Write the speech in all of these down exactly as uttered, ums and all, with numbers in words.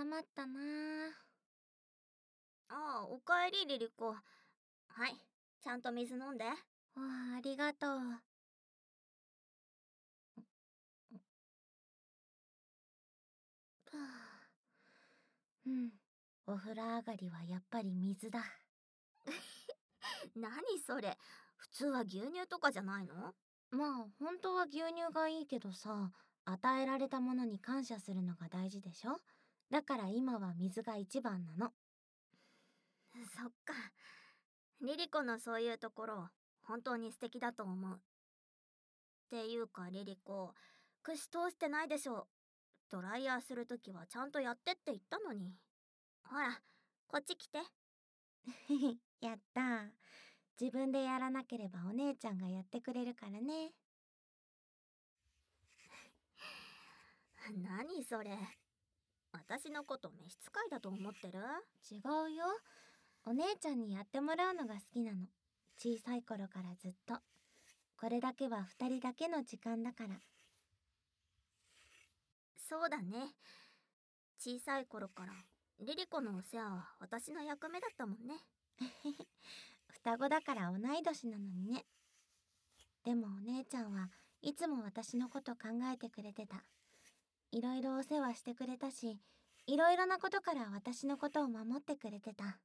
まったなあ。 ああ、おかえりリリコ。はい、ちゃんと水飲んで。 わあ、ありがとう。はあ、うん、お風呂上がりはやっぱり水だ。 何それ、普通は牛乳とかじゃないの？ まあ本当は牛乳がいいけどさ、与えられたものに感謝するのが大事でしょ。だから今は水が一番なの。 そっか。リリコのそういうところ本当に素敵だと思う。っていうかリリコ、串通してないでしょ。ドライヤーするときはちゃんとやってって言ったのに。ほら、こっち来て。 やったー。自分でやらなければお姉ちゃんがやってくれるからね。 何それ、私のこと召使いだと思ってる？ 違うよ。お姉ちゃんにやってもらうのが好きなの。小さい頃からずっと。これだけは二人だけの時間だから。 そうだね。小さい頃からリリコのお世話は私の役目だったもんね。 双子だから同い年なのにね。でもお姉ちゃんはいつも私のこと考えてくれてた。いろいろお世話してくれたし、いろいろなことから私のことを守ってくれてた。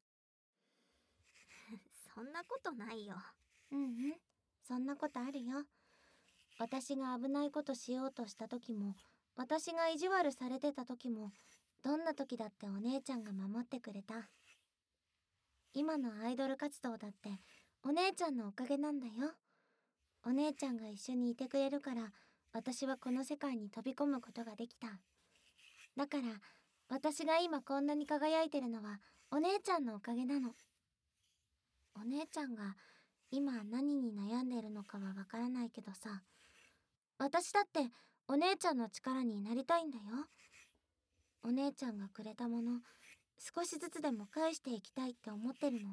そんなことないよ。 うんうん、そんなことあるよ。私が危ないことしようとした時も、私が意地悪されてた時も、どんな時だってお姉ちゃんが守ってくれた。今のアイドル活動だってお姉ちゃんのおかげなんだよ。お姉ちゃんが一緒にいてくれるから私はこの世界に飛び込むことができた。だから私が今こんなに輝いてるのはお姉ちゃんのおかげなの。お姉ちゃんが今何に悩んでるのかはわからないけどさ、私だってお姉ちゃんの力になりたいんだよ。お姉ちゃんがくれたもの少しずつでも返していきたいって思ってるの。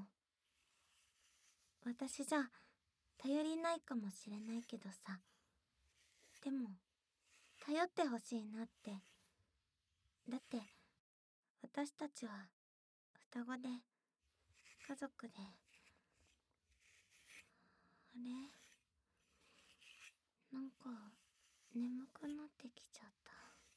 私じゃ頼りないかもしれないけどさ、でも頼ってほしいなって。だって私たちは双子で家族で。あれ、なんか眠くなってきちゃった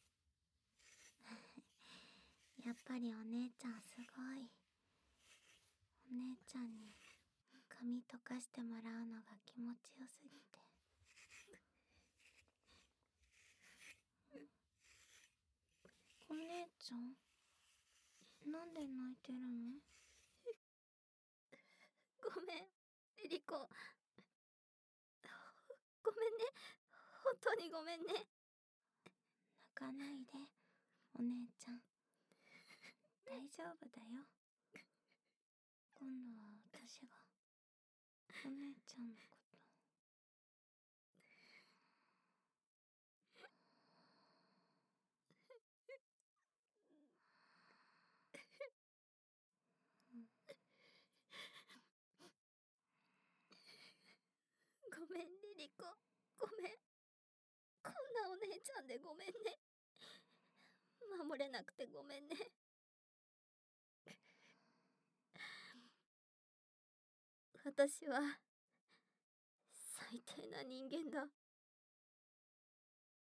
やっぱりお姉ちゃんすごい。お姉ちゃんに髪溶かしてもらうのが気持ちよすぎて。お姉ちゃん、なんで泣いてるの？ ごめん、リリコ。ごめんね。本当にごめんね。 泣かないで、お姉ちゃん。大丈夫だよ。今度は私がお姉ちゃんのこと。 ごめんリリコ、ごめん。こんなお姉ちゃんでごめんね。守れなくてごめんね。私は最低な人間だ。